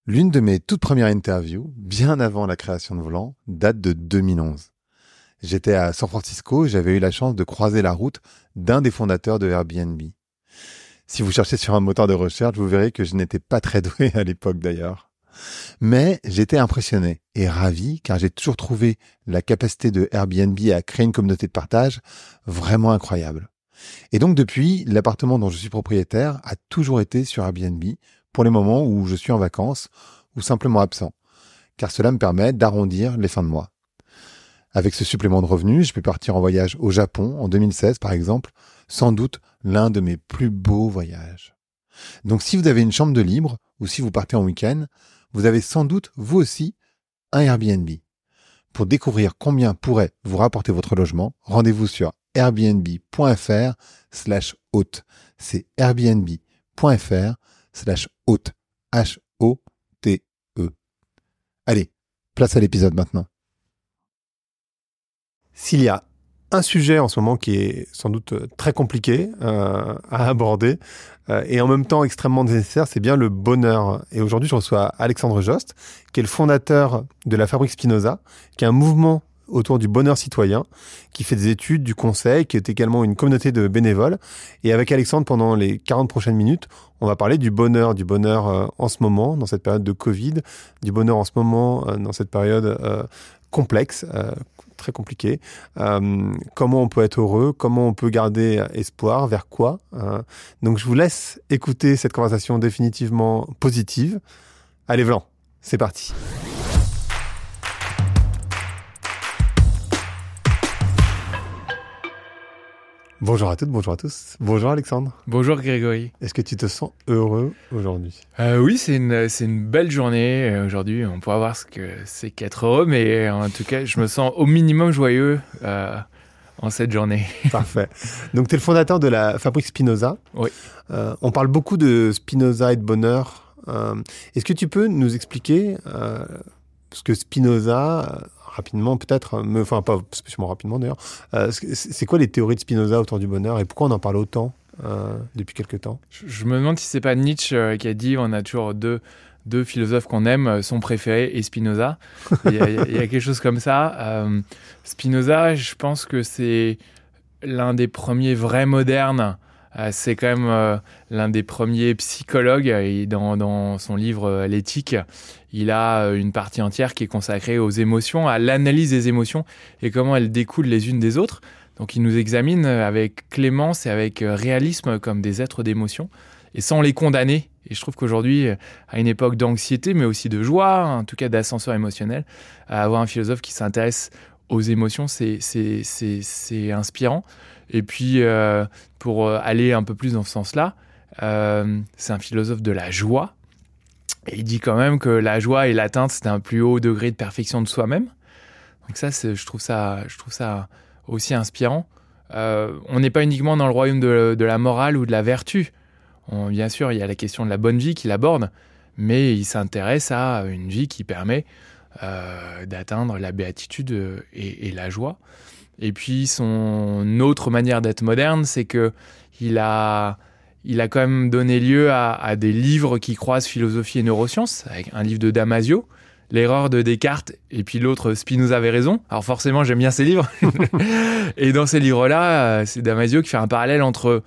L'une de mes toutes premières interviews, bien avant la création de Volant, date de 2011. J'étais à San Francisco et j'avais eu la chance de croiser la route d'un des fondateurs de Airbnb. Si vous cherchez sur un moteur de recherche, vous verrez que je n'étais pas très doué à l'époque d'ailleurs. Mais j'étais impressionné et ravi car j'ai toujours trouvé la capacité de Airbnb à créer une communauté de partage vraiment incroyable. Et donc depuis, l'appartement dont je suis propriétaire a toujours été sur Airbnb pour les moments où je suis en vacances ou simplement absent, car cela me permet d'arrondir les fins de mois. Avec ce supplément de revenus, je peux partir en voyage au Japon en 2016 par exemple, sans doute l'un de mes plus beaux voyages. Donc si vous avez une chambre de libre ou si vous partez en week-end, vous avez sans doute vous aussi un Airbnb. Pour découvrir combien pourrait vous rapporter votre logement, rendez-vous sur airbnb.fr/hôte. C'est airbnb.fr/hôte. H-O-T-E. Allez, place à l'épisode maintenant. S'il y a un sujet en ce moment qui est sans doute très compliqué à aborder et en même temps extrêmement nécessaire, c'est bien le bonheur. Et aujourd'hui, je reçois Alexandre Jost, qui est le fondateur de la Fabrique Spinoza, qui est un mouvement autour du bonheur citoyen, qui fait des études, du conseil, qui est également une communauté de bénévoles. Et avec Alexandre, pendant les 40 prochaines minutes, on va parler du bonheur en ce moment, dans cette période de Covid, du bonheur en ce moment, dans cette période complexe, très compliqué. Comment on peut être heureux, comment on peut garder espoir, vers quoi. Donc je vous laisse écouter cette conversation définitivement positive. Allez, Vlan, c'est parti. Bonjour à toutes, bonjour à tous. Bonjour Alexandre. Bonjour Grégory. Est-ce que tu te sens heureux aujourd'hui ? Oui, c'est une belle journée aujourd'hui. On pourra voir ce que c'est qu'être heureux, mais en tout cas, je me sens au minimum joyeux en cette journée. Parfait. Donc, tu es le fondateur de la Fabrique Spinoza. Oui. On parle beaucoup de Spinoza et de bonheur. Est-ce que tu peux nous expliquer ce que Spinoza... rapidement peut-être, enfin pas spécialement rapidement d'ailleurs, c'est quoi les théories de Spinoza autour du bonheur et pourquoi on en parle autant depuis quelques temps ? Je me demande si c'est pas Nietzsche qui a dit on a toujours deux philosophes qu'on aime, son préféré et Spinoza. Il y a quelque chose comme ça. Spinoza, je pense que c'est l'un des premiers vrais modernes. C'est quand même l'un des premiers psychologues et dans son livre L'éthique, il a une partie entière qui est consacrée aux émotions, à l'analyse des émotions et comment elles découlent les unes des autres. Donc il nous examine avec clémence et avec réalisme comme des êtres d'émotion et sans les condamner. Et je trouve qu'aujourd'hui, à une époque d'anxiété mais aussi de joie, en tout cas d'ascenseur émotionnel, avoir un philosophe qui s'intéresse aux émotions, c'est inspirant. Et puis, pour aller un peu plus dans ce sens-là, c'est un philosophe de la joie. Et il dit quand même que la joie est l'atteinte d'un plus haut degré de perfection de soi-même. Donc ça, je trouve ça aussi inspirant. On n'est pas uniquement dans le royaume de la morale ou de la vertu. Bien sûr, il y a la question de la bonne vie qu'il aborde, mais il s'intéresse à une vie qui permet d'atteindre la béatitude et la joie. Et puis, son autre manière d'être moderne, c'est qu'il a quand même donné lieu à des livres qui croisent philosophie et neurosciences, avec un livre de Damasio, L'erreur de Descartes, et puis l'autre, Spinoza avait raison. Alors forcément, j'aime bien ces livres. Et dans ces livres-là, c'est Damasio qui fait un parallèle entre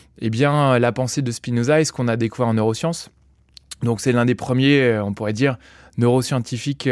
la pensée de Spinoza et ce qu'on a découvert en neurosciences. Donc c'est l'un des premiers, on pourrait dire, neuroscientifiques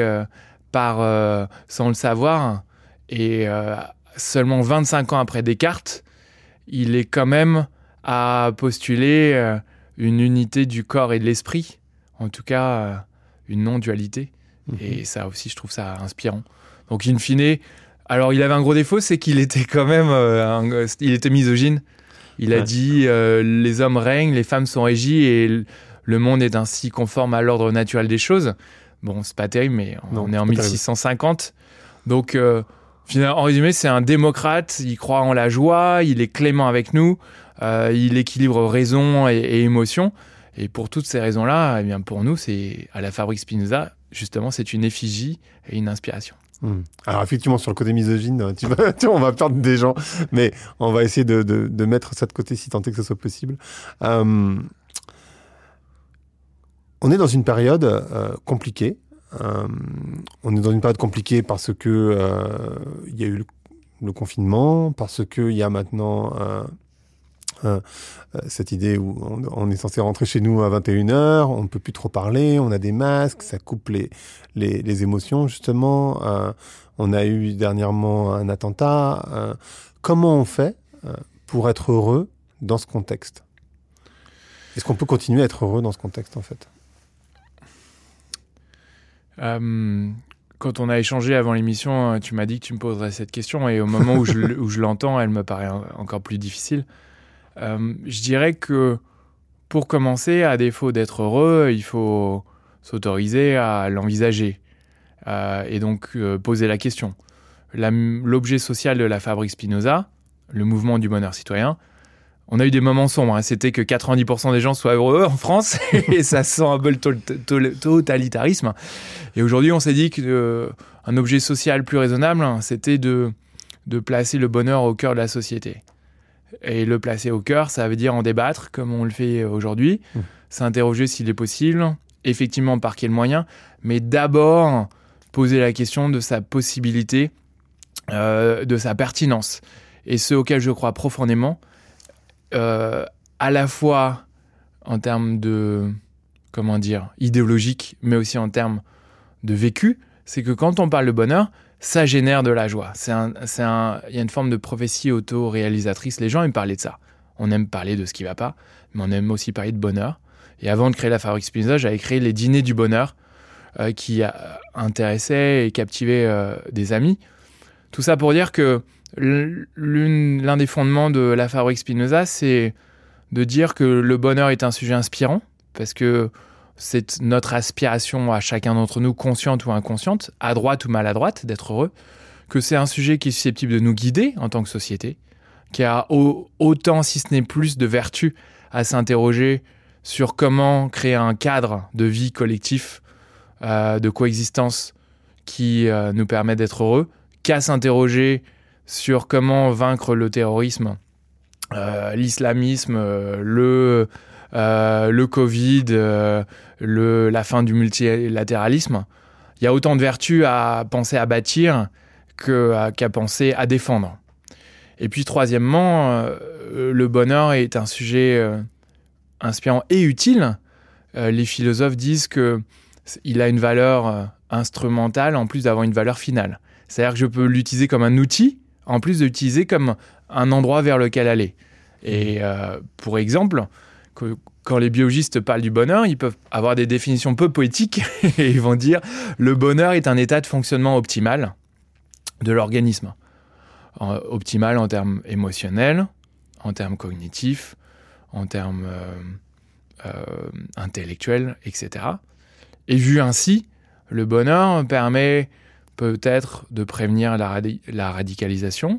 sans le savoir. Et seulement 25 ans après Descartes, il est quand même à postuler une unité du corps et de l'esprit, en tout cas une non-dualité. Et ça aussi, je trouve ça inspirant. Donc, in fine, alors il avait un gros défaut, c'est qu'il était quand même il était misogyne. Il a dit les hommes règnent, les femmes sont régies et le monde est ainsi conforme à l'ordre naturel des choses. Bon, c'est pas terrible, mais on est en 1650. Donc, en résumé, c'est un démocrate, il croit en la joie, il est clément avec nous, il équilibre raison et émotion. Et pour toutes ces raisons-là, eh bien pour nous, c'est à la Fabrique Spinoza, justement, c'est une effigie et une inspiration. Alors effectivement, sur le côté misogyne, on va perdre des gens, mais on va essayer de mettre ça de côté si tant est que ce soit possible. On est dans une période compliquée. On est dans une période compliquée parce que il y a eu le confinement, parce qu'il y a maintenant cette idée où on est censé rentrer chez nous à 21h, on ne peut plus trop parler, on a des masques, ça coupe les émotions justement. On a eu dernièrement un attentat. Comment on fait pour être heureux dans ce contexte ? Est-ce qu'on peut continuer à être heureux dans ce contexte en fait ? Quand on a échangé avant l'émission, tu m'as dit que tu me poserais cette question et au moment où je l'entends, elle me paraît encore plus difficile. Je dirais que pour commencer, à défaut d'être heureux, il faut s'autoriser à l'envisager et donc poser la question. L'objet social de la Fabrique Spinoza, le mouvement du bonheur citoyen, on a eu des moments sombres. C'était que 90% des gens soient heureux en France et ça sent un peu le totalitarisme. Et aujourd'hui, on s'est dit qu'un objet social plus raisonnable, c'était de placer le bonheur au cœur de la société. Et le placer au cœur, ça veut dire en débattre, comme on le fait aujourd'hui, s'interroger s'il est possible, effectivement par quel moyen, mais d'abord poser la question de sa possibilité, de sa pertinence. Et ce auquel je crois profondément, à la fois en termes de, idéologique, mais aussi en termes de vécu, c'est que quand on parle de bonheur, ça génère de la joie. Il y a une forme de prophétie auto-réalisatrice. Les gens aiment parler de ça. On aime parler de ce qui ne va pas, mais on aime aussi parler de bonheur. Et avant de créer la Fabrique Spinoza, j'avais créé les dîners du bonheur qui intéressaient et captivaient des amis. Tout ça pour dire que l'un des fondements de la Fabrique Spinoza, c'est de dire que le bonheur est un sujet inspirant, parce que c'est notre aspiration à chacun d'entre nous, consciente ou inconsciente, à droite ou maladroite, d'être heureux, que c'est un sujet qui est susceptible de nous guider en tant que société, qui a autant, si ce n'est plus, de vertu à s'interroger sur comment créer un cadre de vie collectif, de coexistence qui nous permet d'être heureux, qu'à s'interroger sur comment vaincre le terrorisme, l'islamisme, le Covid, la fin du multilatéralisme. Il y a autant de vertus à penser à bâtir qu'à penser à défendre. Et puis troisièmement, le bonheur est un sujet inspirant et utile. Les philosophes disent qu'il a une valeur instrumentale en plus d'avoir une valeur finale. C'est-à-dire que je peux l'utiliser comme un outil, en plus de l'utiliser comme un endroit vers lequel aller. Et pour exemple, quand les biologistes parlent du bonheur, ils peuvent avoir des définitions peu poétiques et ils vont dire « le bonheur est un état de fonctionnement optimal de l'organisme ». Optimal en termes émotionnels, en termes cognitifs, en termes intellectuels, etc. Et vu ainsi, le bonheur permet peut-être de prévenir la radicalisation,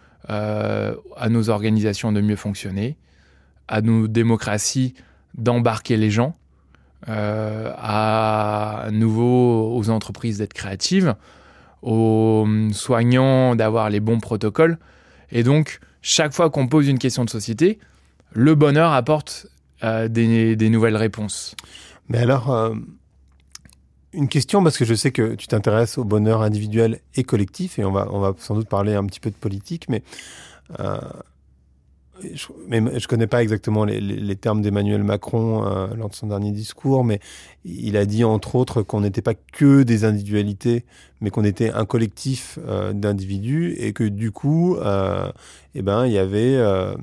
à nos organisations de mieux fonctionner, à nos démocraties d'embarquer les gens, à nouveau aux entreprises d'être créatives, aux soignants d'avoir les bons protocoles. Et donc, chaque fois qu'on pose une question de société, le bonheur apporte des nouvelles réponses. Mais alors, une question, parce que je sais que tu t'intéresses au bonheur individuel et collectif, et on va sans doute parler un petit peu de politique, mais je connais pas exactement les termes d'Emmanuel Macron lors de son dernier discours, mais il a dit entre autres qu'on n'était pas que des individualités, mais qu'on était un collectif d'individus, et que du coup, il y avait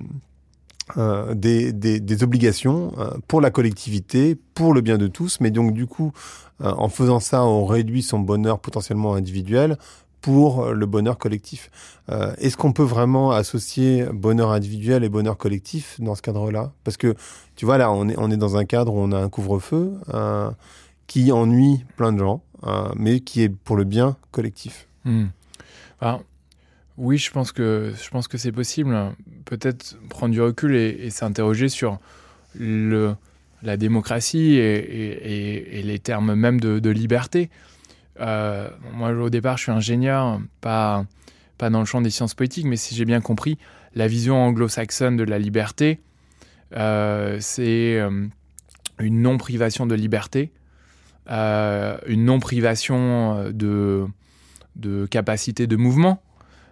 des obligations pour la collectivité, pour le bien de tous, mais donc du coup, en faisant ça, on réduit son bonheur potentiellement individuel pour le bonheur collectif. Est-ce qu'on peut vraiment associer bonheur individuel et bonheur collectif dans ce cadre-là ? Parce que, tu vois, là, on est dans un cadre où on a un couvre-feu qui ennuie plein de gens, mais qui est pour le bien collectif. Alors, oui, je pense que c'est possible. Peut-être prendre du recul et s'interroger sur la démocratie et les termes même de liberté. Moi, au départ, je suis ingénieur, pas dans le champ des sciences politiques, mais si j'ai bien compris, la vision anglo-saxonne de la liberté, c'est une non-privation de liberté, une non-privation de capacité de mouvement.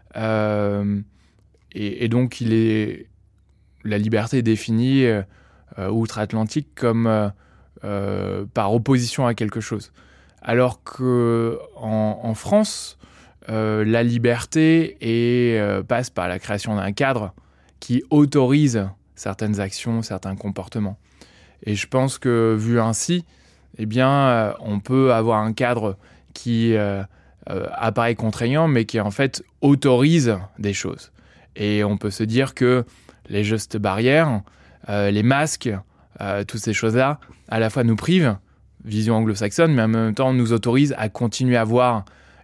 Et donc, la liberté est définie outre-Atlantique comme par opposition à quelque chose. Alors qu'en France, la liberté passe par la création d'un cadre qui autorise certaines actions, certains comportements. Et je pense que, vu ainsi, eh bien, on peut avoir un cadre qui apparaît contraignant, mais qui en fait autorise des choses. Et on peut se dire que les gestes barrières, les masques, toutes ces choses-là, à la fois nous privent, vision anglo-saxonne, mais en même temps nous autorisent à continuer à voir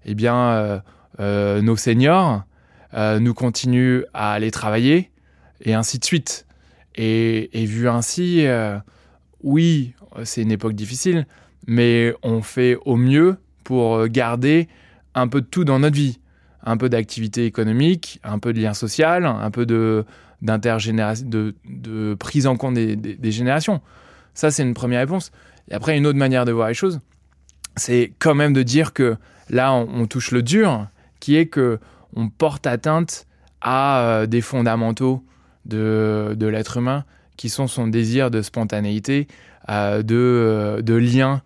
nos seniors, nous continuent à aller travailler, et ainsi de suite. Et vu ainsi, oui, c'est une époque difficile, mais on fait au mieux pour garder un peu de tout dans notre vie. Un peu d'activité économique, un peu de lien social, un peu de prise en compte des générations. Ça, c'est une première réponse. Et après, une autre manière de voir les choses, c'est quand même de dire que là, on touche le dur, qui est qu'on porte atteinte à des fondamentaux de l'être humain, qui sont son désir de spontanéité, de lien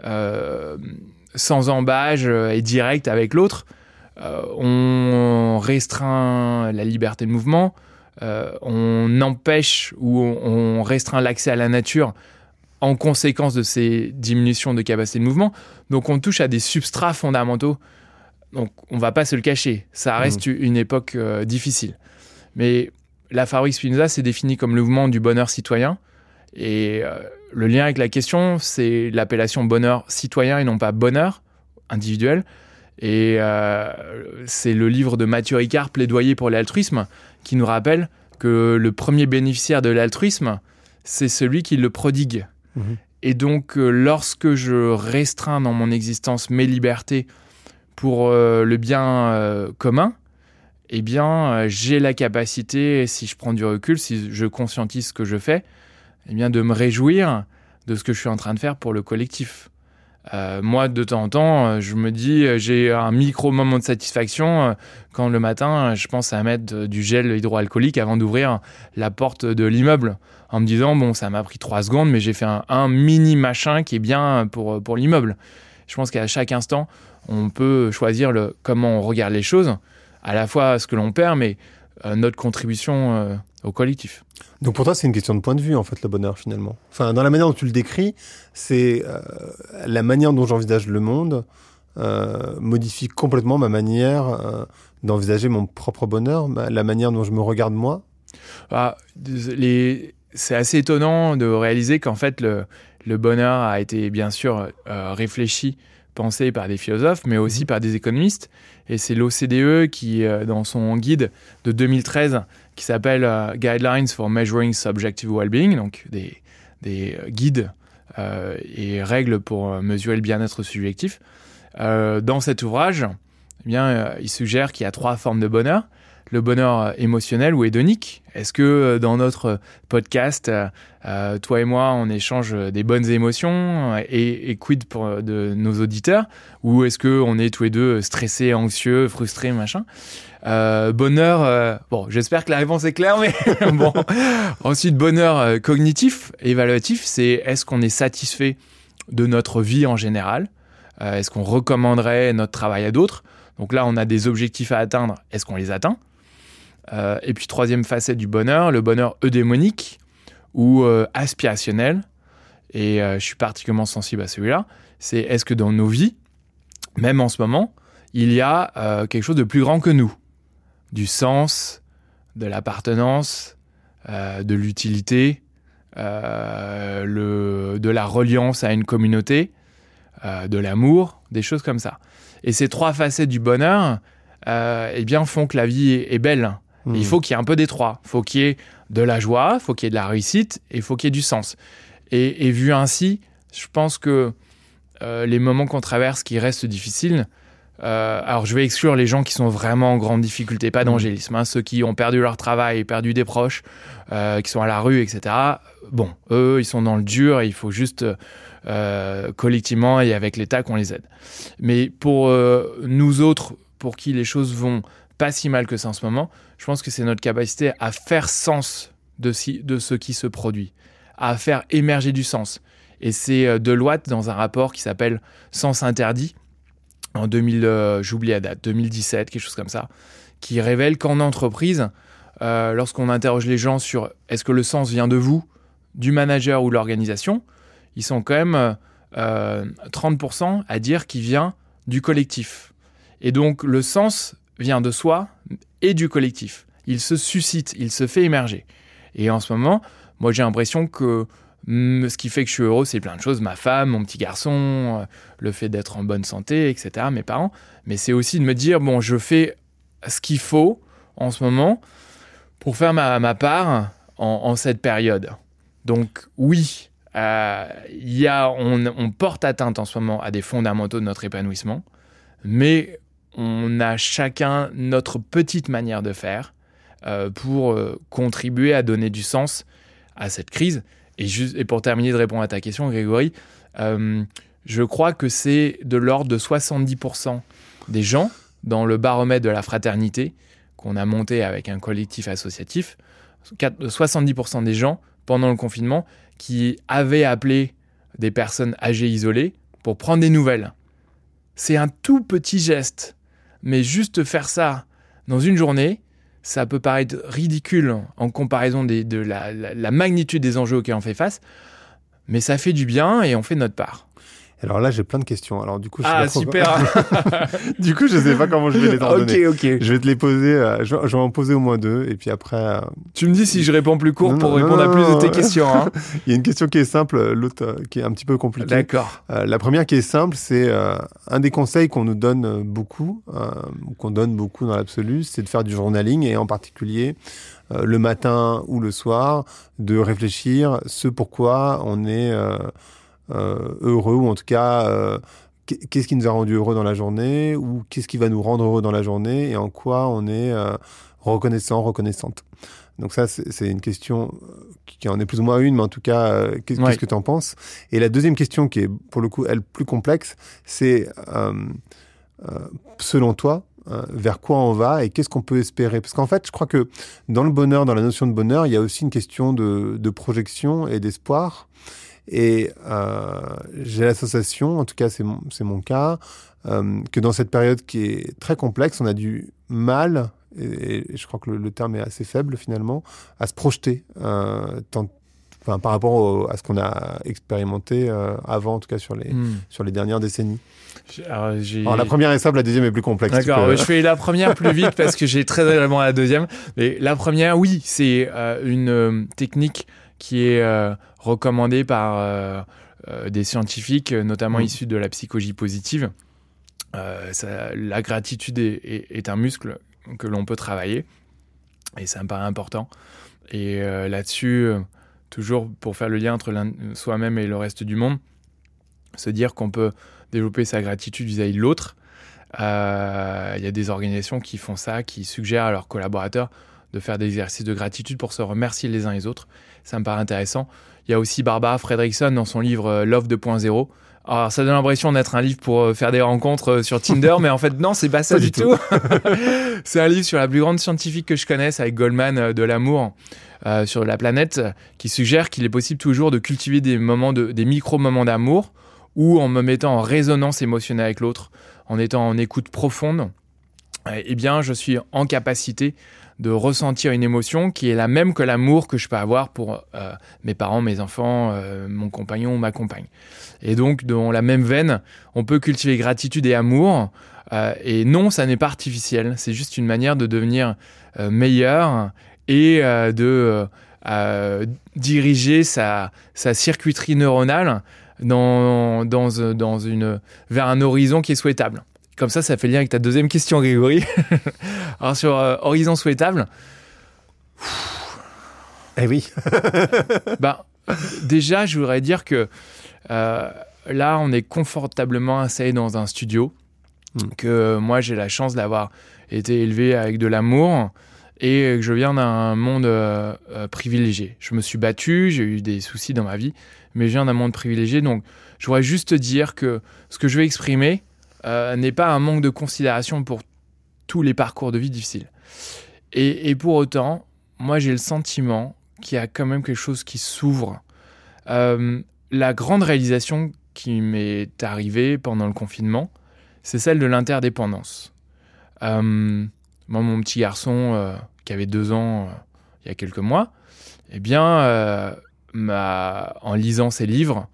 sans embâge et direct avec l'autre. On restreint la liberté de mouvement, on empêche ou on restreint l'accès à la nature en conséquence de ces diminutions de capacité de mouvement. Donc on touche à des substrats fondamentaux. Donc on ne va pas se le cacher, ça reste une époque difficile. Mais la fabrique Spinoza s'est définie comme le mouvement du bonheur citoyen. Et le lien avec la question, c'est l'appellation bonheur citoyen et non pas bonheur individuel. Et c'est le livre de Mathieu Ricard, Plaidoyer pour l'altruisme, qui nous rappelle que le premier bénéficiaire de l'altruisme, c'est celui qui le prodigue. Et donc, lorsque je restreins dans mon existence mes libertés pour le bien commun, eh bien, j'ai la capacité, si je prends du recul, si je conscientise ce que je fais, eh bien, de me réjouir de ce que je suis en train de faire pour le collectif. Moi, de temps en temps, je me dis, j'ai un micro-moment de satisfaction quand le matin, je pense à mettre du gel hydroalcoolique avant d'ouvrir la porte de l'immeuble, en me disant, bon, ça m'a pris 3 secondes, mais j'ai fait un mini machin qui est bien pour l'immeuble. Je pense qu'à chaque instant, on peut choisir comment on regarde les choses, à la fois ce que l'on perd, mais notre contribution au collectif. Donc pour toi, c'est une question de point de vue, en fait, le bonheur, finalement. Enfin, dans la manière dont tu le décris, c'est la manière dont j'envisage le monde modifie complètement ma manière d'envisager mon propre bonheur, la manière dont je me regarde moi. C'est assez étonnant de réaliser qu'en fait, le bonheur a été bien sûr réfléchi, pensé par des philosophes, mais aussi par des économistes. Et c'est l'OCDE qui, dans son guide de 2013, qui s'appelle Guidelines for Measuring Subjective Wellbeing, donc des guides et règles pour mesurer le bien-être subjectif. Dans cet ouvrage, eh bien, il suggère qu'il y a 3 formes de bonheur. Le bonheur émotionnel ou hédonique. Est-ce que dans notre podcast, toi et moi, on échange des bonnes émotions et quid de nos auditeurs? Ou est-ce qu'on est tous les deux stressés, anxieux, frustrés, machin? Bonheur, bon, j'espère que la réponse est claire, mais bon. Ensuite, bonheur cognitif, évaluatif, c'est est-ce qu'on est satisfait de notre vie en général? Est-ce qu'on recommanderait notre travail à d'autres? Donc là, on a des objectifs à atteindre. Est-ce qu'on les atteint? Et puis, 3e facette du bonheur, le bonheur eudémonique ou aspirationnel. Et je suis particulièrement sensible à celui-là. C'est est-ce que dans nos vies, même en ce moment, il y a quelque chose de plus grand que nous? Du sens, de l'appartenance, de l'utilité, de la reliance à une communauté, de l'amour, des choses comme ça. Et ces 3 facettes du bonheur eh bien, font que la vie est belle. Il faut qu'il y ait un peu des 3. Il faut qu'il y ait de la joie, il faut qu'il y ait de la réussite et il faut qu'il y ait du sens. Et vu ainsi, je pense que les moments qu'on traverse qui restent difficiles alors je vais exclure les gens qui sont vraiment en grande difficulté, pas d'angélisme, ceux qui ont perdu leur travail, perdu des proches, qui sont à la rue, etc. Bon, eux, ils sont dans le dur et il faut juste collectivement et avec l'État qu'on les aide. Mais pour nous autres, pour qui les choses vont pas si mal que ça en ce moment, je pense que c'est notre capacité à faire sens de ce qui se produit, à faire émerger du sens. Et c'est Deloitte, dans un rapport qui s'appelle « Sens interdit », en 2000, j'oublie la date, 2017, quelque chose comme ça, qui révèle qu'en entreprise, lorsqu'on interroge les gens sur est-ce que le sens vient de vous, du manager ou de l'organisation, ils sont quand même 30% à dire qu'il vient du collectif. Et donc le sens vient de soi et du collectif. Il se suscite, il se fait émerger. Et en ce moment, moi j'ai l'impression que ce qui fait que je suis heureux, c'est plein de choses. Ma femme, mon petit garçon, le fait d'être en bonne santé, etc., mes parents. Mais c'est aussi de me dire, bon, je fais ce qu'il faut en ce moment pour faire ma part en cette période. Donc oui, on porte atteinte en ce moment à des fondamentaux de notre épanouissement, mais on a chacun notre petite manière de faire pour contribuer à donner du sens à cette crise. Et pour terminer de répondre à ta question, Grégory, je crois que c'est de l'ordre de 70% des gens dans le baromètre de la fraternité qu'on a monté avec un collectif associatif, 70% des gens pendant le confinement qui avaient appelé des personnes âgées isolées pour prendre des nouvelles. C'est un tout petit geste, mais juste faire ça dans une journée, ça peut paraître ridicule en comparaison de la magnitude des enjeux auxquels on fait face, mais ça fait du bien et on fait notre part. Alors là, j'ai plein de questions. Alors du coup, super. Du coup, je sais pas comment je vais les donner. Ok. Je vais te les poser. Je vais en poser au moins 2 et puis après. Tu me dis si je réponds plus court pour répondre à plus de tes questions. Hein. Il y a une question qui est simple, l'autre qui est un petit peu compliquée. D'accord. La première qui est simple, c'est un des conseils qu'on nous donne beaucoup, ou qu'on donne beaucoup dans l'absolu, c'est de faire du journaling et en particulier le matin ou le soir, de réfléchir ce pourquoi on est heureux, ou en tout cas qu'est-ce qui nous a rendu heureux dans la journée, ou qu'est-ce qui va nous rendre heureux dans la journée, et en quoi on est reconnaissante. Donc ça, c'est une question qui en est plus ou moins une, mais en tout cas, qu'est-ce que tu en penses? Et la deuxième question, qui est pour le coup, elle, plus complexe, c'est selon toi, vers quoi on va et qu'est-ce qu'on peut espérer? Parce qu'en fait, je crois que dans le bonheur, dans la notion de bonheur, il y a aussi une question de projection et d'espoir. Et j'ai l'association, en tout cas c'est mon cas, que dans cette période qui est très complexe, on a du mal, et je crois que le terme est assez faible finalement, à se projeter par rapport à ce qu'on a expérimenté avant, en tout cas sur les dernières décennies. Alors, la première est simple, la deuxième est plus complexe. D'accord, je fais la première plus vite parce que j'ai très agréablement la deuxième. Mais la première, oui, c'est une technique qui est recommandée par des scientifiques, notamment issus de la psychologie positive. La gratitude est un muscle que l'on peut travailler, et ça me paraît important. Et là-dessus, toujours pour faire le lien entre soi-même et le reste du monde, se dire qu'on peut développer sa gratitude vis-à-vis de l'autre. Il y a des organisations qui font ça, qui suggèrent à leurs collaborateurs de faire des exercices de gratitude pour se remercier les uns les autres. Ça me paraît intéressant. Il y a aussi Barbara Fredrickson dans son livre Love 2.0. Alors, ça donne l'impression d'être un livre pour faire des rencontres sur Tinder, mais en fait, non, c'est pas ça du tout. C'est un livre sur la plus grande scientifique que je connaisse, avec Goldman, de l'amour sur la planète, qui suggère qu'il est possible toujours de cultiver des micro-moments d'amour, ou en me mettant en résonance émotionnelle avec l'autre, en étant en écoute profonde, eh bien, je suis en capacité de ressentir une émotion qui est la même que l'amour que je peux avoir pour mes parents, mes enfants, mon compagnon ou ma compagne. Et donc, dans la même veine, on peut cultiver gratitude et amour. Et non, ça n'est pas artificiel. C'est juste une manière de devenir meilleur et de diriger sa circuiterie neuronale vers un horizon qui est souhaitable. Comme ça fait lien avec ta deuxième question, Grégory. Alors, sur horizon souhaitable... Eh oui. Déjà, je voudrais dire que là, on est confortablement installé dans un studio que moi j'ai la chance d'avoir été élevé avec de l'amour et que je viens d'un monde privilégié. Je me suis battu, j'ai eu des soucis dans ma vie, mais je viens d'un monde privilégié. Donc je voudrais juste te dire que ce que je vais exprimer n'est pas un manque de considération pour tous les parcours de vie difficiles. Et pour autant, moi j'ai le sentiment qu'il y a quand même quelque chose qui s'ouvre. La grande réalisation qui m'est arrivée pendant le confinement, c'est celle de l'interdépendance. Moi, mon petit garçon, qui avait 2 ans il y a quelques mois, eh bien, en lisant ses livres,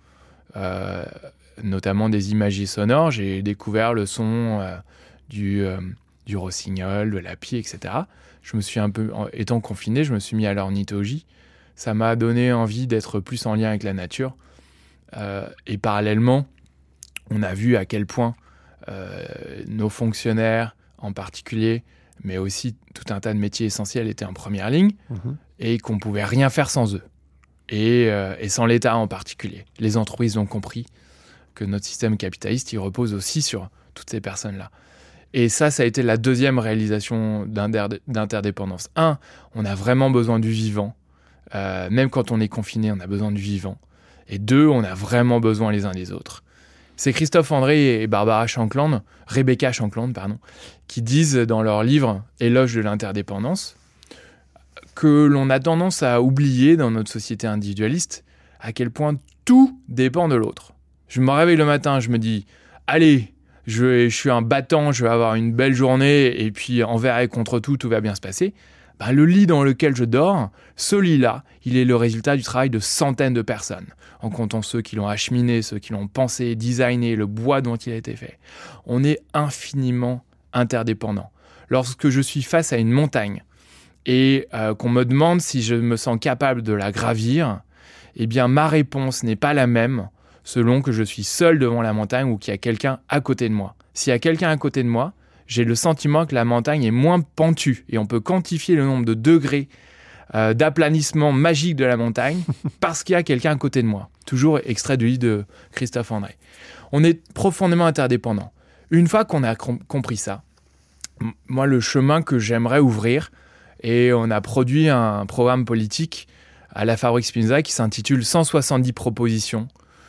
notamment des imagiers sonores, j'ai découvert le son du rossignol, de la pie, etc. Je me suis étant confiné, je me suis mis à l'ornithologie. Ça m'a donné envie d'être plus en lien avec la nature. Et parallèlement, on a vu à quel point nos fonctionnaires en particulier, mais aussi tout un tas de métiers essentiels étaient en première ligne et qu'on ne pouvait rien faire sans eux. Et sans l'État en particulier. Les entreprises ont compris que notre système capitaliste, il repose aussi sur toutes ces personnes-là. Et ça a été la deuxième réalisation d'interdépendance. 1, on a vraiment besoin du vivant. Même quand on est confiné, on a besoin du vivant. Et 2, on a vraiment besoin les uns des autres. C'est Christophe André et Rebecca Shankland, qui disent dans leur livre « Éloge de l'interdépendance » que l'on a tendance à oublier dans notre société individualiste à quel point tout dépend de l'autre. Je me réveille le matin, je me dis « Allez, je suis un battant, je vais avoir une belle journée et puis envers et contre tout va bien se passer ». Le lit dans lequel je dors, ce lit-là, il est le résultat du travail de centaines de personnes, en comptant ceux qui l'ont acheminé, ceux qui l'ont pensé, designé, le bois dont il a été fait. On est infiniment interdépendants. Lorsque je suis face à une montagne et qu'on me demande si je me sens capable de la gravir, eh bien ma réponse n'est pas la même selon que je suis seul devant la montagne ou qu'il y a quelqu'un à côté de moi. S'il y a quelqu'un à côté de moi, j'ai le sentiment que la montagne est moins pentue et on peut quantifier le nombre de degrés d'aplanissement magique de la montagne parce qu'il y a quelqu'un à côté de moi. Toujours extrait du livre de Christophe André. On est profondément interdépendants. Une fois qu'on a compris ça, moi, le chemin que j'aimerais ouvrir, et on a produit un programme politique à la Fabrique Spinoza qui s'intitule 170 propositions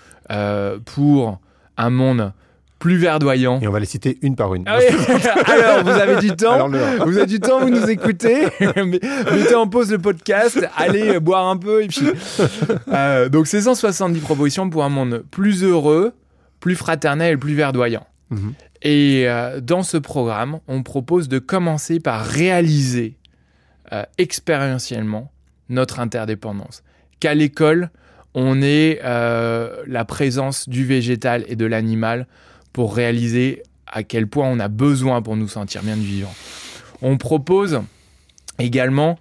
pour un monde plus verdoyant. Et on va les citer une par une. Ah oui. Alors, vous avez du temps. Vous nous écoutez. Mettez en pause le podcast. Allez boire un peu. Et puis, donc, c'est 170 propositions pour un monde plus heureux, plus fraternel et plus verdoyant. Et dans ce programme, on propose de commencer par réaliser expérientiellement notre interdépendance. Qu'à l'école, on ait la présence du végétal et de l'animal pour réaliser à quel point on a besoin pour nous sentir bien du vivant. On propose également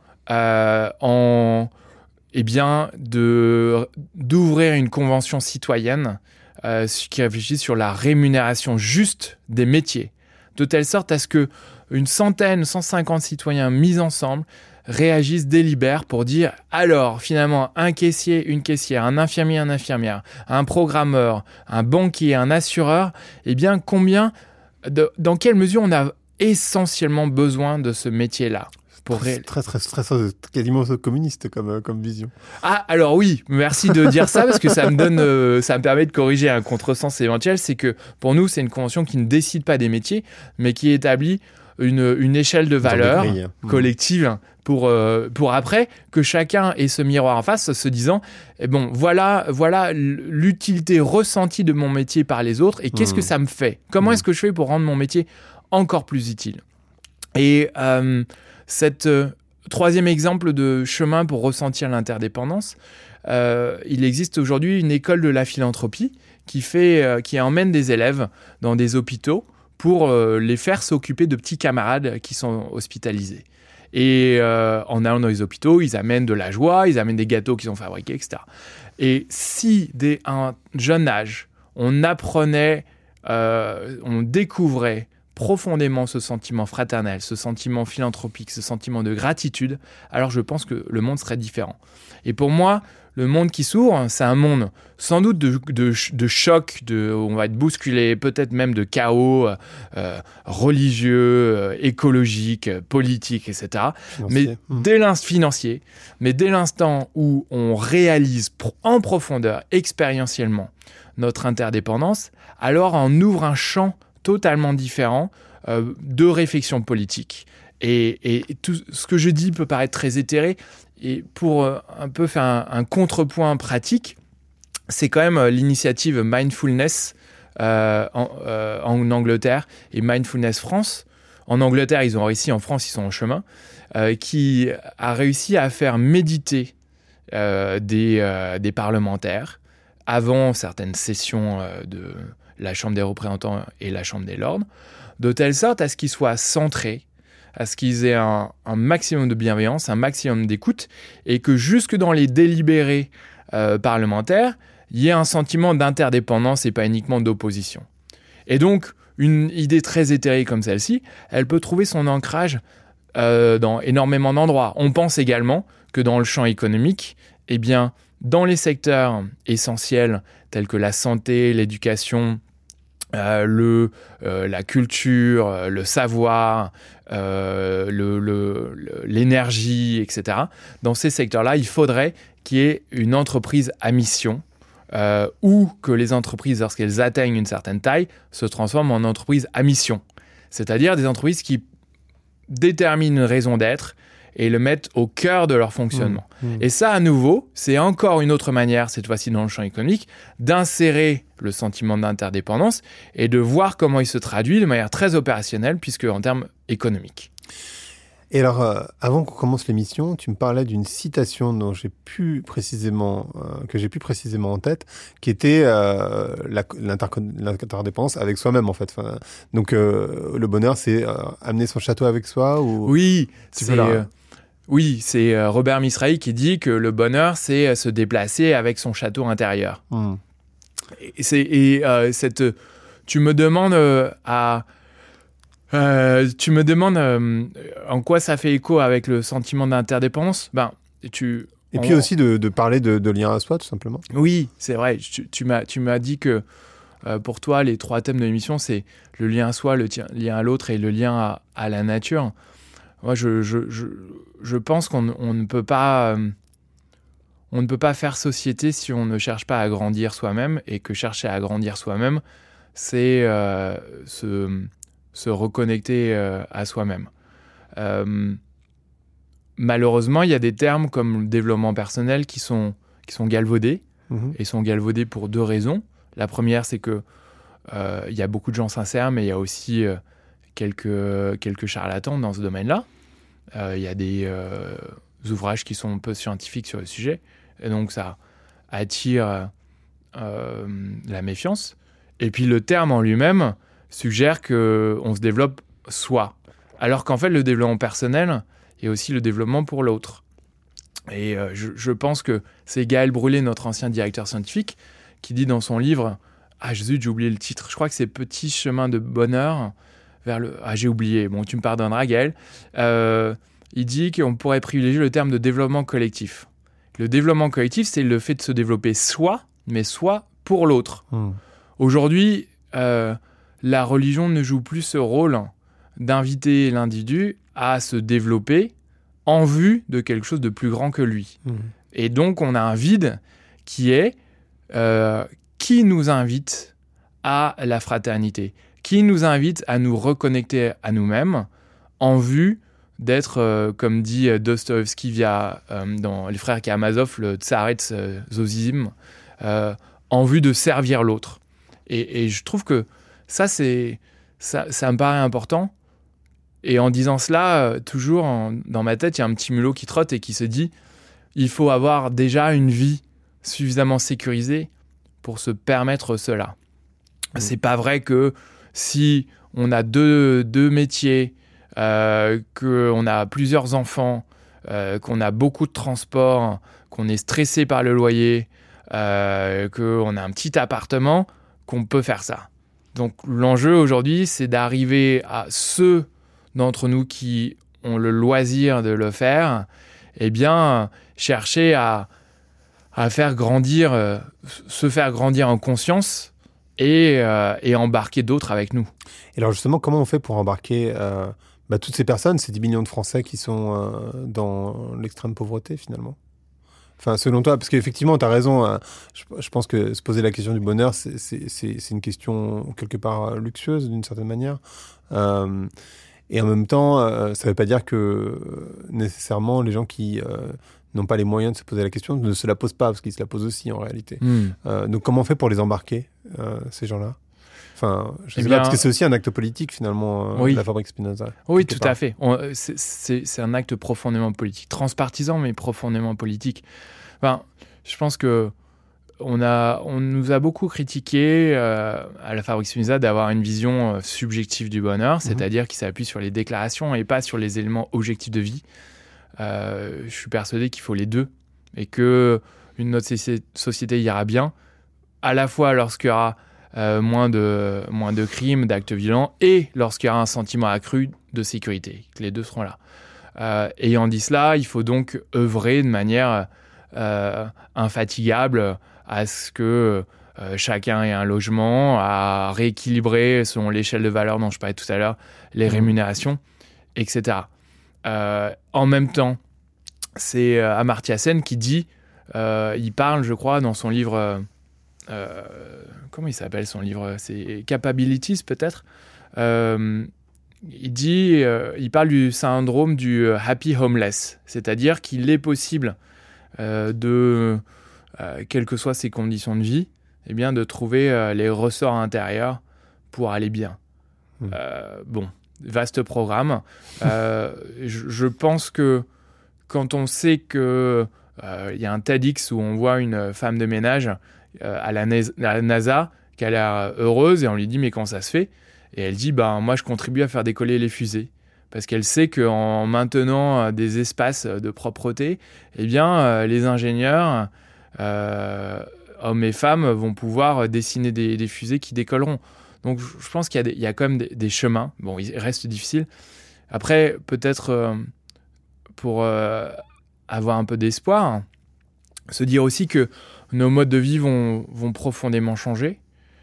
d'ouvrir une convention citoyenne qui réfléchit sur la rémunération juste des métiers, de telle sorte à ce que 150 citoyens mis ensemble réagissent, délibèrent pour dire alors finalement un caissier, une caissière, un infirmier, une infirmière, un programmeur, un banquier, un assureur, eh bien dans quelle mesure on a essentiellement besoin de ce métier-là. Très quasiment communiste comme vision. Ah alors oui, merci de dire ça parce que ça me permet de corriger un contresens éventuel. C'est que pour nous c'est une convention qui ne décide pas des métiers, mais qui établit une échelle de valeur collective pour après que chacun ait ce miroir en face, se disant voilà l'utilité ressentie de mon métier par les autres et qu'est-ce que ça me fait. Comment est-ce que je fais pour rendre mon métier encore plus utile. Et cet troisième exemple de chemin pour ressentir l'interdépendance, il existe aujourd'hui une école de la philanthropie qui emmène des élèves dans des hôpitaux pour les faire s'occuper de petits camarades qui sont hospitalisés. Et en allant dans les hôpitaux, ils amènent de la joie, ils amènent des gâteaux qui sont fabriqués, etc. Et si dès un jeune âge, on découvrait profondément ce sentiment fraternel, ce sentiment philanthropique, ce sentiment de gratitude, alors je pense que le monde serait différent. Et pour moi, le monde qui s'ouvre, c'est un monde sans doute de choc, on va être bousculé, peut-être même de chaos religieux, écologique, politique, etc. Financier. Mais dès l'instant où on réalise en profondeur, expérientiellement, notre interdépendance, alors on ouvre un champ totalement différent de réflexion politique. Et tout ce que je dis peut paraître très éthéré, et pour un peu faire un contrepoint pratique, c'est quand même l'initiative Mindfulness en Angleterre et Mindfulness France. En Angleterre, ils ont réussi, en France, ils sont en chemin, qui a réussi à faire méditer des parlementaires avant certaines sessions de la Chambre des représentants et la Chambre des lords, de telle sorte à ce qu'ils soient centrés, à ce qu'ils aient un maximum de bienveillance, un maximum d'écoute, et que jusque dans les délibérés parlementaires, il y ait un sentiment d'interdépendance et pas uniquement d'opposition. Et donc, une idée très éthérée comme celle-ci, elle peut trouver son ancrage dans énormément d'endroits. On pense également que dans le champ économique, eh bien, dans les secteurs essentiels tels que la santé, l'éducation, la culture, le savoir, l'énergie, etc. Dans ces secteurs-là, il faudrait qu'il y ait une entreprise à mission ou que les entreprises, lorsqu'elles atteignent une certaine taille, se transforment en entreprises à mission. C'est-à-dire des entreprises qui déterminent une raison d'être et le mettent au cœur de leur fonctionnement. Et ça, à nouveau, c'est encore une autre manière, cette fois-ci dans le champ économique, d'insérer le sentiment d'interdépendance et de voir comment il se traduit de manière très opérationnelle, puisque en termes économiques. Et alors, avant qu'on commence l'émission, tu me parlais d'une citation dont que j'ai plus précisément en tête, qui était l'interdépendance avec soi-même, en fait. Enfin, donc, le bonheur, c'est amener son château avec soi ou... Oui, c'est Robert Misrahi qui dit que le bonheur, c'est se déplacer avec son château intérieur. Tu me demandes en quoi ça fait écho avec le sentiment d'interdépendance. Puis aussi de parler de lien à soi, tout simplement. Oui, c'est vrai. Tu m'as dit que pour toi, les 3 thèmes de l'émission, c'est le lien à soi, le lien à l'autre et le lien à la nature. Moi, je pense qu'on ne peut pas faire société si on ne cherche pas à grandir soi-même, et que chercher à grandir soi-même, c'est se reconnecter à soi-même. Malheureusement, il y a des termes comme le développement personnel qui sont galvaudés, et sont galvaudés pour 2 raisons. La première, c'est que il y a beaucoup de gens sincères, mais il y a aussi quelques charlatans dans ce domaine-là. Il y a des ouvrages qui sont un peu scientifiques sur le sujet, et donc ça attire la méfiance. Et puis le terme en lui-même suggère qu'on se développe soi, alors qu'en fait le développement personnel est aussi le développement pour l'autre. Et je pense que c'est Gaël Brûlé, notre ancien directeur scientifique, qui dit dans son livre, j'ai oublié le titre, je crois que c'est Petit chemin de bonheur vers le... j'ai oublié, bon, tu me pardonneras Gaël. Il dit qu'on pourrait privilégier le terme de développement collectif. Le développement collectif, c'est le fait de se développer soi, mais soi pour l'autre. Aujourd'hui, la religion ne joue plus ce rôle d'inviter l'individu à se développer en vue de quelque chose de plus grand que lui. Et donc, on a un vide qui est qui nous invite à la fraternité, qui nous invite à nous reconnecter à nous-mêmes en vue d'être, comme dit Dostoïevski dans Les Frères Karamazov, le Tsaretz Zosizm, en vue de servir l'autre. Et je trouve que ça me paraît important. Et en disant cela, toujours dans ma tête, il y a un petit mulot qui trotte et qui se dit il faut avoir déjà une vie suffisamment sécurisée pour se permettre cela. C'est pas vrai que si on a deux métiers, qu'on a plusieurs enfants, qu'on a beaucoup de transport, qu'on est stressé par le loyer, qu'on a un petit appartement, qu'on peut faire ça. Donc l'enjeu aujourd'hui, c'est d'arriver à ceux d'entre nous qui ont le loisir de le faire, chercher à à faire grandir, se faire grandir en conscience et embarquer d'autres avec nous. Et alors justement, comment on fait pour embarquer toutes ces personnes, ces 10 millions de Français qui sont dans l'extrême pauvreté finalement? Enfin, selon toi, parce qu'effectivement, tu as raison, je pense que se poser la question du bonheur, c'est une question quelque part luxueuse d'une certaine manière. Et en même temps, ça ne veut pas dire que nécessairement les gens qui n'ont pas les moyens de se poser la question ne se la posent pas, parce qu'ils se la posent aussi en réalité. Donc comment on fait pour les embarquer, ces gens-là? Enfin, je sais pas, parce que c'est aussi un acte politique finalement, oui. de la Fabrique Spinoza. Oui, tout à fait. C'est un acte profondément politique, transpartisan, mais profondément politique. Enfin, je pense que on nous a beaucoup critiqué à la Fabrique Spinoza d'avoir une vision subjective du bonheur, c'est-à-dire qui s'appuie sur les déclarations et pas sur les éléments objectifs de vie. Je suis persuadé qu'il faut les deux et que notre société ira bien, à la fois lorsqu'il y aura moins de crimes, d'actes violents, et lorsqu'il y aura un sentiment accru de sécurité, que les deux seront là. Ayant dit cela, il faut donc œuvrer de manière infatigable à ce que chacun ait un logement, à rééquilibrer, selon l'échelle de valeur dont je parlais tout à l'heure, les rémunérations, etc. En même temps, c'est Amartya Sen qui dit, il parle, je crois, dans son livre... comment il s'appelle son livre? C'est Capabilities peut-être. Il parle du syndrome du happy homeless, c'est-à-dire qu'il est possible quelles que soient ses conditions de vie, eh bien de trouver les ressorts intérieurs pour aller bien. Bon, vaste programme. Je pense que quand on sait que y a un TEDx où on voit une femme de ménage à la NASA qui a l'air heureuse et on lui dit mais comment ça se fait? Et elle dit moi je contribue à faire décoller les fusées parce qu'elle sait qu'en maintenant des espaces de propreté, eh bien les ingénieurs hommes et femmes vont pouvoir dessiner des fusées qui décolleront. Donc je pense qu'il y a quand même des chemins. Bon, il reste difficile. Après, peut-être pour avoir un peu d'espoir, se dire aussi que nos modes de vie vont profondément changer,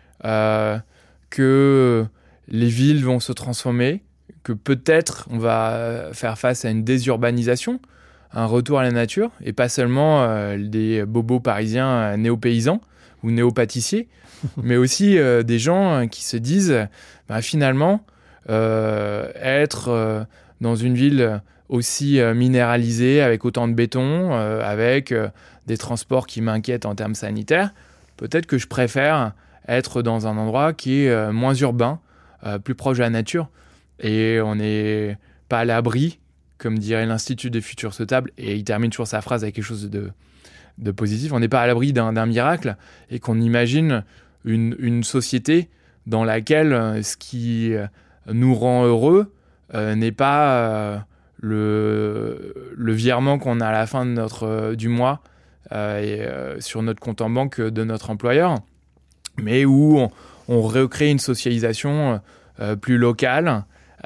que les villes vont se transformer, que peut-être on va faire face à une désurbanisation, un retour à la nature, et pas seulement des bobos parisiens néo-paysans ou néo-pâtissiers, mais aussi des gens qui se disent finalement être dans une ville aussi minéralisée, avec autant de béton, avec des transports qui m'inquiètent en termes sanitaires, peut-être que je préfère être dans un endroit qui est moins urbain, plus proche de la nature, et on n'est pas à l'abri, comme dirait l'Institut des futurs souhaitables, et il termine toujours sa phrase avec quelque chose de positif, on n'est pas à l'abri d'un miracle, et qu'on imagine une société dans laquelle ce qui nous rend heureux n'est pas le virement qu'on a à la fin de du mois sur notre compte en banque de notre employeur, mais où on recrée une socialisation plus locale,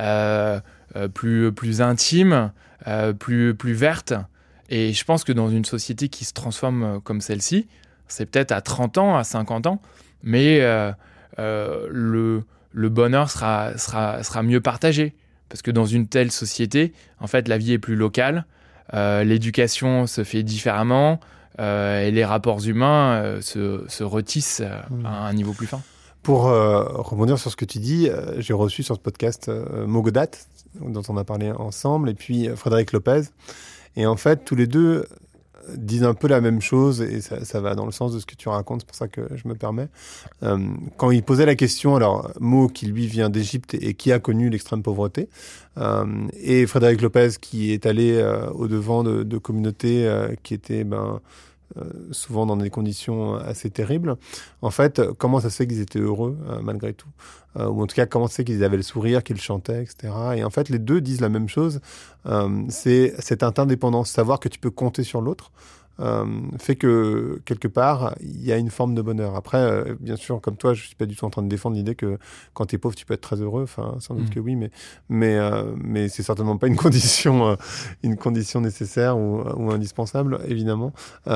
plus intime, plus verte. Et je pense que dans une société qui se transforme comme celle-ci, c'est peut-être à 30 ans, à 50 ans, mais le bonheur sera mieux partagé. Parce que dans une telle société, en fait, la vie est plus locale, l'éducation se fait différemment, et les rapports humains se retissent à un niveau plus fin. Pour rebondir sur ce que tu dis, j'ai reçu sur ce podcast Mogodat, dont on a parlé ensemble, et puis Frédéric Lopez. Et en fait, tous les deux disent un peu la même chose, et ça va dans le sens de ce que tu racontes, c'est pour ça que je me permets. Quand il posait la question, alors Mo qui lui vient d'Égypte et qui a connu l'extrême pauvreté, et Frédéric Lopez qui est allé au-devant de communautés qui étaient souvent dans des conditions assez terribles. En fait, comment ça se fait qu'ils étaient heureux malgré tout, ou en tout cas comment ça se fait qu'ils avaient le sourire, qu'ils chantaient, etc. Et en fait, les deux disent la même chose, c'est cette interdépendance, savoir que tu peux compter sur l'autre, fait que quelque part il y a une forme de bonheur. Après, bien sûr, comme toi, je suis pas du tout en train de défendre l'idée que quand t'es pauvre, tu peux être très heureux. Enfin, sans doute que oui, mais c'est certainement pas une condition nécessaire ou indispensable, évidemment.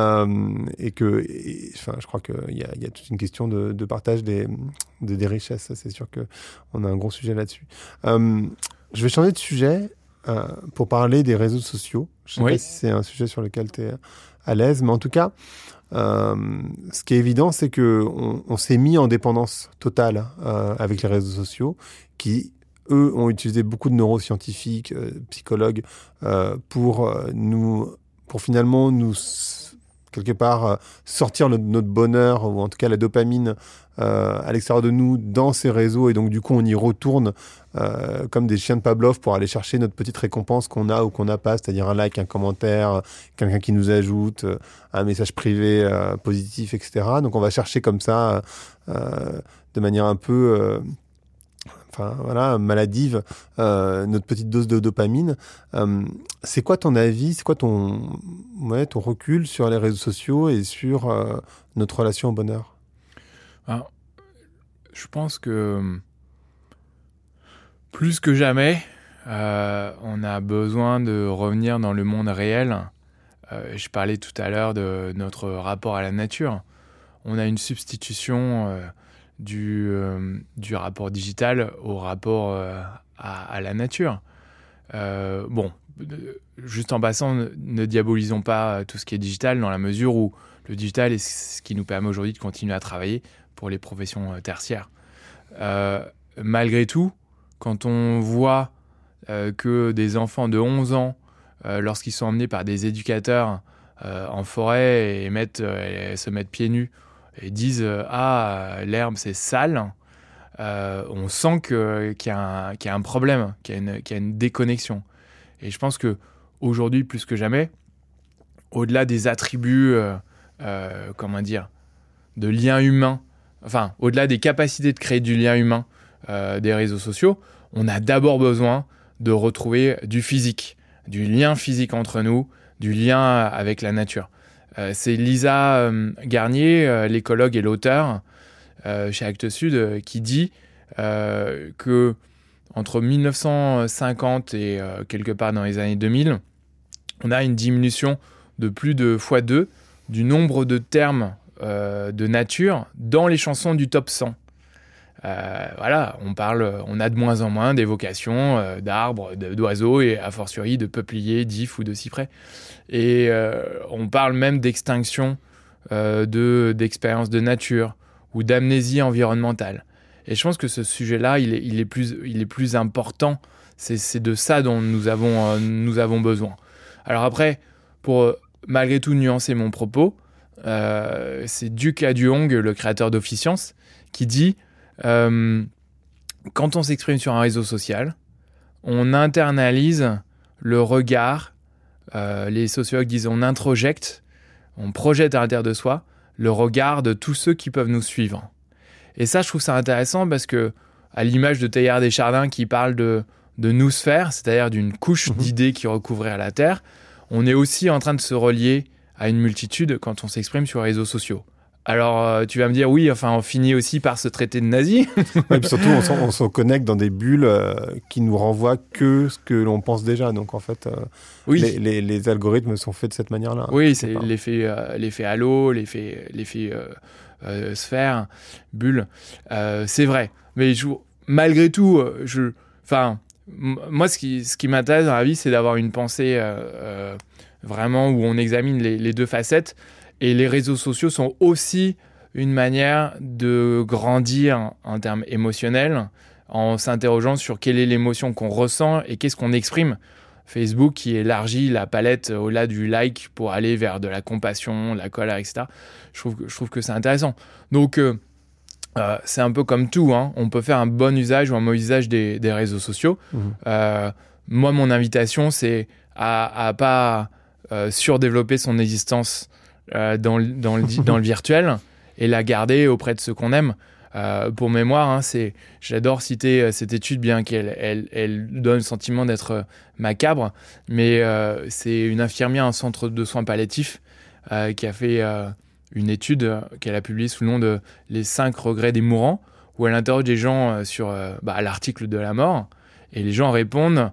Je crois qu'il y a toute une question de partage des richesses. C'est sûr que on a un gros sujet là-dessus. Je vais changer de sujet pour parler des réseaux sociaux. Je ne sais pas si c'est un sujet sur lequel tu es à l'aise, mais en tout cas, ce qui est évident, c'est qu'on s'est mis en dépendance totale avec les réseaux sociaux qui, eux, ont utilisé beaucoup de neuroscientifiques, psychologues, pour finalement nous quelque part sortir notre bonheur, ou en tout cas la dopamine à l'extérieur de nous dans ces réseaux, et donc du coup on y retourne comme des chiens de Pavlov pour aller chercher notre petite récompense qu'on a ou qu'on n'a pas, c'est-à-dire un like, un commentaire, quelqu'un qui nous ajoute, un message privé positif, etc. Donc on va chercher comme ça de manière un peu maladive, notre petite dose de dopamine. C'est quoi ton avis, c'est quoi ton recul sur les réseaux sociaux et sur notre relation au bonheur? Alors, je pense que plus que jamais, on a besoin de revenir dans le monde réel. Je parlais tout à l'heure de notre rapport à la nature. On a une substitution du rapport digital au rapport à la nature. Juste en passant, ne diabolisons pas tout ce qui est digital, dans la mesure où le digital est ce qui nous permet aujourd'hui de continuer à travailler pour les professions tertiaires. Malgré tout, quand on voit que des enfants de 11 ans, lorsqu'ils sont emmenés par des éducateurs en forêt et se mettent pieds nus et disent « Ah, l'herbe, c'est sale », on sent qu'il y a un problème, qu'il y a une déconnexion. Et je pense qu'aujourd'hui, plus que jamais, au-delà des attributs, de lien humain, enfin, au-delà des capacités de créer du lien humain des réseaux sociaux, on a d'abord besoin de retrouver du physique, du lien physique entre nous, du lien avec la nature. C'est Lisa Garnier, l'écologue et l'auteur chez Actes Sud, qui dit que entre 1950 et quelque part dans les années 2000, on a une diminution de plus de x2 du nombre de termes de nature dans les chansons du top 100. On a de moins en moins d'évocations d'arbres, d'oiseaux et a fortiori de peupliers, d'ifs ou de cyprès. Et on parle même d'extinction d'expériences de nature ou d'amnésie environnementale. Et je pense que ce sujet-là, il est plus important. C'est de ça dont nous avons besoin. Alors après, pour malgré tout nuancer mon propos, c'est Duc Duong, le créateur d'Officiance, qui dit quand on s'exprime sur un réseau social, on internalise le regard, les sociologues disent on introjecte, on projette à l'intérieur de soi le regard de tous ceux qui peuvent nous suivre. Et ça, je trouve ça intéressant parce que, à l'image de Teilhard et Chardin qui parle de noosphère, c'est-à-dire d'une couche d'idées qui recouvrirait la Terre, on est aussi en train de se relier à une multitude quand on s'exprime sur les réseaux sociaux. Alors, tu vas me dire, oui, enfin, on finit aussi par se traiter de nazis. Et puis surtout, on se connecte dans des bulles qui nous renvoient que ce que l'on pense déjà. Donc, en fait, les algorithmes sont faits de cette manière-là. Oui, c'est l'effet halo, l'effet sphère, bulle. C'est vrai. Mais malgré tout, moi, ce qui m'intéresse dans la vie, c'est d'avoir une pensée vraiment où on examine les deux facettes. Et les réseaux sociaux sont aussi une manière de grandir en termes émotionnels, en s'interrogeant sur quelle est l'émotion qu'on ressent et qu'est-ce qu'on exprime. Facebook qui élargit la palette au-delà du like pour aller vers de la compassion, la colère, etc. Je trouve que c'est intéressant. Donc, c'est un peu comme tout, hein. On peut faire un bon usage ou un mauvais usage des réseaux sociaux. Moi, mon invitation, c'est à pas surdévelopper son existence dans le virtuel et la garder auprès de ceux qu'on aime. Pour mémoire, hein, j'adore citer cette étude, bien qu'elle donne le sentiment d'être macabre, mais c'est une infirmière en centre de soins palliatifs qui a fait une étude qu'elle a publiée sous le nom de « Les 5 regrets des mourants », où elle interroge des gens sur l'article de la mort. Et les gens répondent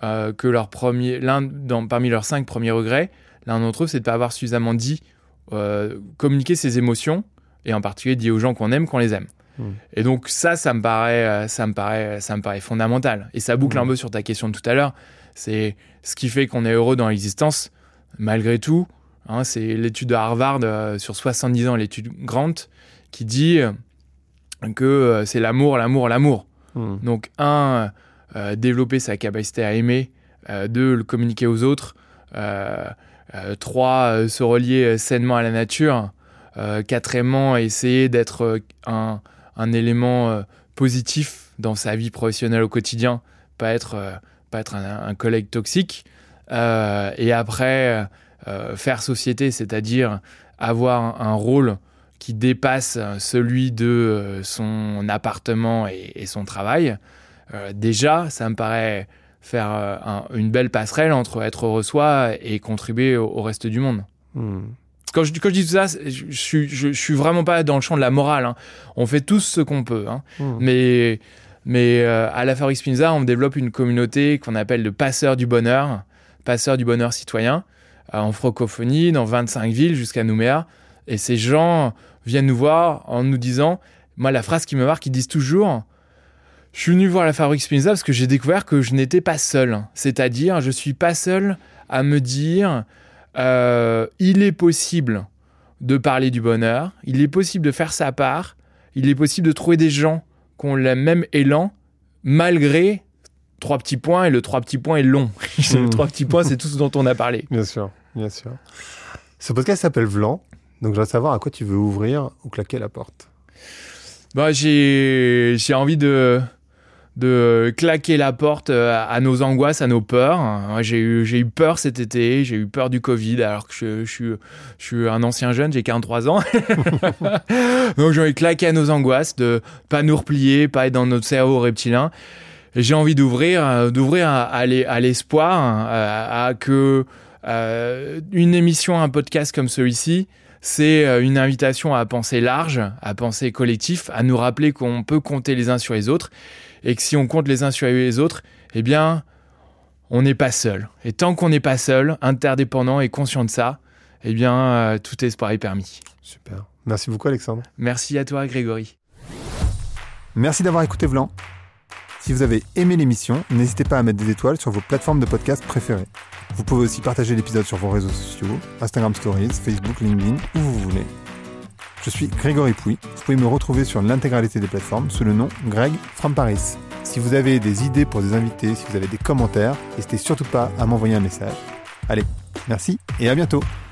que parmi leurs 5 premiers regrets, l'un d'entre eux, c'est de ne pas avoir suffisamment communiqué ses émotions, et en particulier dit aux gens qu'on aime, qu'on les aime. Et donc ça me paraît fondamental. Et ça boucle un peu sur ta question de tout à l'heure. C'est ce qui fait qu'on est heureux dans l'existence, malgré tout. Hein, c'est l'étude de Harvard sur 70 ans, l'étude Grant, qui dit que c'est l'amour. Donc développer sa capacité à aimer, 2, le communiquer aux autres, 3, se relier sainement à la nature, 4, essayer d'être un élément positif dans sa vie professionnelle au quotidien, pas être un collègue toxique, et après faire société, c'est-à-dire avoir un rôle qui dépasse celui de son appartement et son travail. Déjà, ça me paraît faire une belle passerelle entre être heureux soi et contribuer au reste du monde. Quand je dis tout ça, je suis vraiment pas dans le champ de la morale. Hein. On fait tous ce qu'on peut. Hein. Mais à la Fabrique Spinoza, on développe une communauté qu'on appelle de passeurs du bonheur citoyen, en francophonie, dans 25 villes jusqu'à Nouméa. Et ces gens viennent nous voir en nous disant, moi, la phrase qui me marque, ils disent toujours, je suis venu voir la Fabrique Spinoza parce que j'ai découvert que je n'étais pas seul. C'est-à-dire, je suis pas seul à me dire, il est possible de parler du bonheur, il est possible de faire sa part, il est possible de trouver des gens qui ont le même élan, malgré 3 petits points, et le 3 petits points est long. Le 3 petits points, c'est tout ce dont on a parlé. Bien sûr. Ce podcast s'appelle Vlan, donc je voudrais savoir à quoi tu veux ouvrir ou claquer la porte. J'ai envie de claquer la porte à nos angoisses, à nos peurs. Moi, j'ai eu peur cet été, j'ai eu peur du Covid, alors que je suis un ancien jeune, j'ai 43 ans. Donc j'ai envie de claquer à nos angoisses, de pas nous replier, pas être dans notre cerveau reptilien. Et j'ai envie d'ouvrir à l'espoir, à que une émission, un podcast comme celui-ci, c'est une invitation à penser large, à penser collectif, à nous rappeler qu'on peut compter les uns sur les autres, et que si on compte les uns sur les autres, eh bien, on n'est pas seul. Et tant qu'on n'est pas seul, interdépendant et conscient de ça, eh bien, tout espoir est permis. Super. Merci beaucoup, Alexandre. Merci à toi, Grégory. Merci d'avoir écouté Vlan. Si vous avez aimé l'émission, n'hésitez pas à mettre des étoiles sur vos plateformes de podcast préférées. Vous pouvez aussi partager l'épisode sur vos réseaux sociaux, Instagram Stories, Facebook, LinkedIn, où vous voulez. Je suis Grégory Pouy. Vous pouvez me retrouver sur l'intégralité des plateformes sous le nom Greg from Paris. Si vous avez des idées pour des invités, si vous avez des commentaires, n'hésitez surtout pas à m'envoyer un message. Allez, merci et à bientôt.